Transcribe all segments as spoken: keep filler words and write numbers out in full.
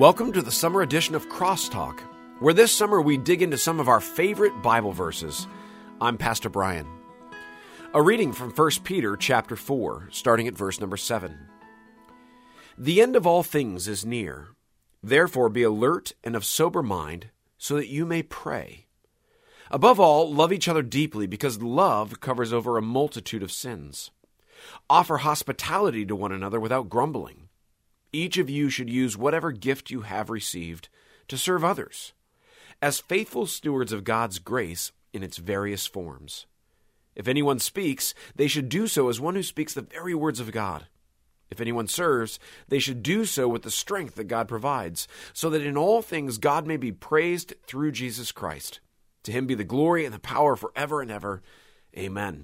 Welcome to the summer edition of Crosstalk, where this summer we dig into some of our favorite Bible verses. I'm Pastor Brian. A reading from First Peter chapter four, starting at verse number seven. The end of all things is near. Therefore be alert and of sober mind, so that you may pray. Above all, love each other deeply, because love covers over a multitude of sins. Offer hospitality to one another without grumbling. Each of you should use whatever gift you have received to serve others, as faithful stewards of God's grace in its various forms. If anyone speaks, they should do so as one who speaks the very words of God. If anyone serves, they should do so with the strength that God provides, so that in all things God may be praised through Jesus Christ. To him be the glory and the power forever and ever. Amen.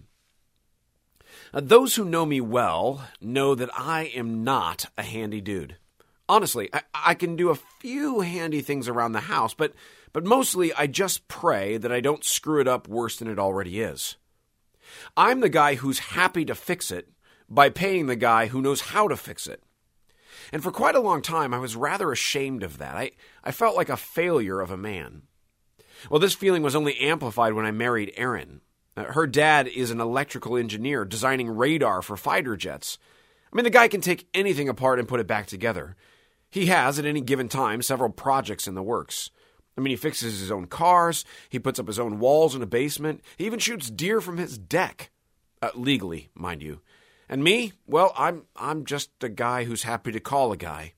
Now, those who know me well know that I am not a handy dude. Honestly, I, I can do a few handy things around the house, but, but mostly I just pray that I don't screw it up worse than it already is. I'm the guy who's happy to fix it by paying the guy who knows how to fix it. And for quite a long time, I was rather ashamed of that. I, I felt like a failure of a man. Well, this feeling was only amplified when I married Erin. Her dad is an electrical engineer designing radar for fighter jets. I mean, the guy can take anything apart and put it back together. He has, at any given time, several projects in the works. I mean, he fixes his own cars, he puts up his own walls in a basement, he even shoots deer from his deck. Uh, legally, mind you. And me? Well, I'm I'm just a guy who's happy to call a guy.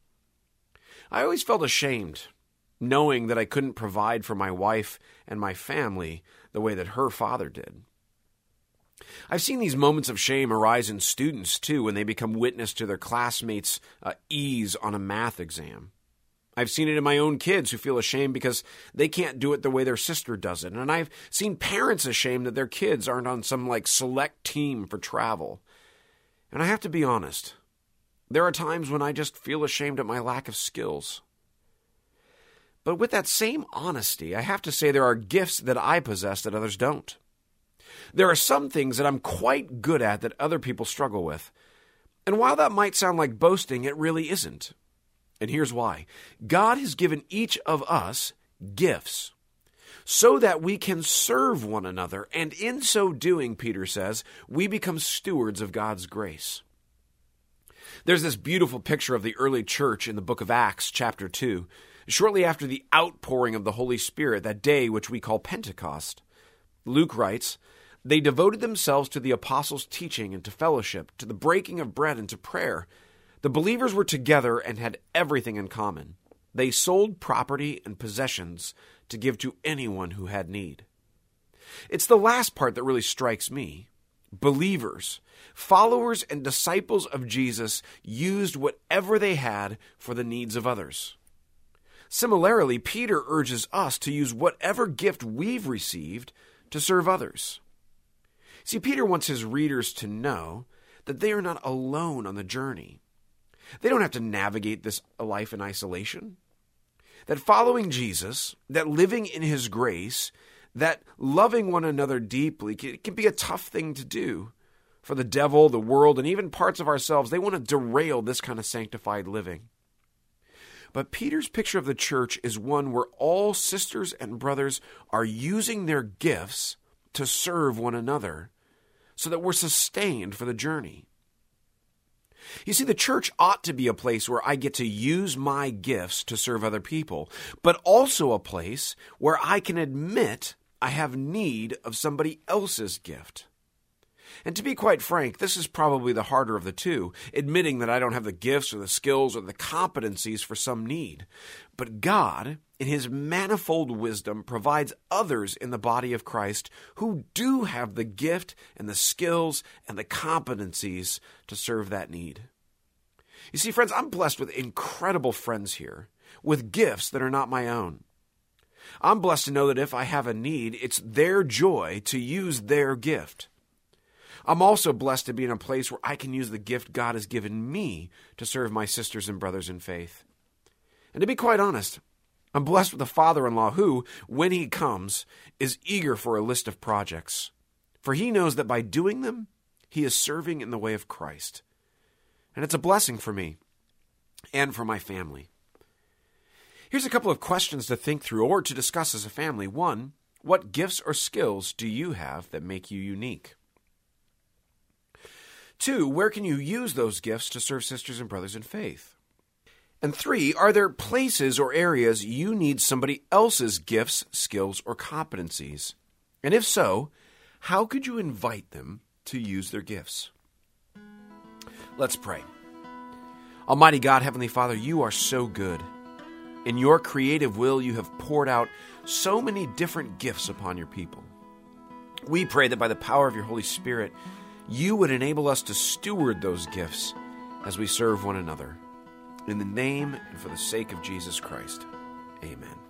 I always felt ashamed, knowing that I couldn't provide for my wife and my family the way that her father did. I've seen these moments of shame arise in students, too, when they become witness to their classmates' uh, E's on a math exam. I've seen it in my own kids who feel ashamed because they can't do it the way their sister does it. And I've seen parents ashamed that their kids aren't on some, like, select team for travel. And I have to be honest, there are times when I just feel ashamed at my lack of skills. But with that same honesty, I have to say there are gifts that I possess that others don't. There are some things that I'm quite good at that other people struggle with. And while that might sound like boasting, it really isn't. And here's why. God has given each of us gifts so that we can serve one another. And in so doing, Peter says, we become stewards of God's grace. There's this beautiful picture of the early church in the book of Acts, chapter two, shortly after the outpouring of the Holy Spirit, that day which we call Pentecost. Luke writes, "They devoted themselves to the apostles' teaching and to fellowship, to the breaking of bread and to prayer. The believers were together and had everything in common. They sold property and possessions to give to anyone who had need." It's the last part that really strikes me. Believers, followers and disciples of Jesus used whatever they had for the needs of others. Similarly, Peter urges us to use whatever gift we've received to serve others. See, Peter wants his readers to know that they are not alone on the journey. They don't have to navigate this life in isolation. That following Jesus, that living in his grace, that loving one another deeply can be a tough thing to do. For the devil, the world, and even parts of ourselves, they want to derail this kind of sanctified living. But Peter's picture of the church is one where all sisters and brothers are using their gifts to serve one another so that we're sustained for the journey. You see, the church ought to be a place where I get to use my gifts to serve other people, but also a place where I can admit I have need of somebody else's gift. And to be quite frank, this is probably the harder of the two, admitting that I don't have the gifts or the skills or the competencies for some need. But God, in his manifold wisdom, provides others in the body of Christ who do have the gift and the skills and the competencies to serve that need. You see, friends, I'm blessed with incredible friends here, with gifts that are not my own. I'm blessed to know that if I have a need, it's their joy to use their gift. I'm also blessed to be in a place where I can use the gift God has given me to serve my sisters and brothers in faith. And to be quite honest, I'm blessed with a father-in-law who, when he comes, is eager for a list of projects. For he knows that by doing them, he is serving in the way of Christ. And it's a blessing for me and for my family. Here's a couple of questions to think through or to discuss as a family. One, what gifts or skills do you have that make you unique? Two, where can you use those gifts to serve sisters and brothers in faith? And three, are there places or areas you need somebody else's gifts, skills, or competencies? And if so, how could you invite them to use their gifts? Let's pray. Almighty God, Heavenly Father, you are so good. In your creative will, you have poured out so many different gifts upon your people. We pray that by the power of your Holy Spirit, you would enable us to steward those gifts as we serve one another. In the name and for the sake of Jesus Christ, amen.